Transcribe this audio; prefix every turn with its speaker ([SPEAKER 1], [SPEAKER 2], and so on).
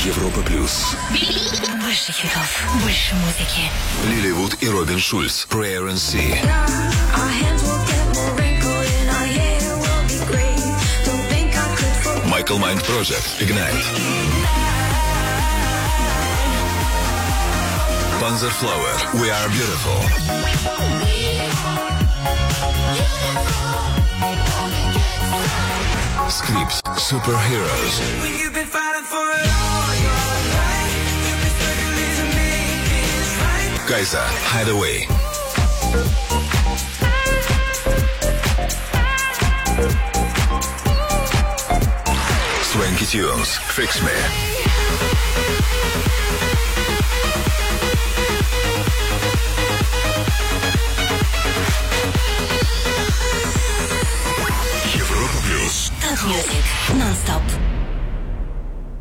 [SPEAKER 1] Европа плюс.
[SPEAKER 2] Больше хитов, больше музыки.
[SPEAKER 1] Лили Вуд и Робин Шульц. Prayer and See. Michael Mind Project. Ignite. Panzerflower. We Are Beautiful. Scripps. Superheroes. Kaiser. Hideaway. Swanky Tunes. Fix Me. Европа плюс.
[SPEAKER 2] Top music, non-stop.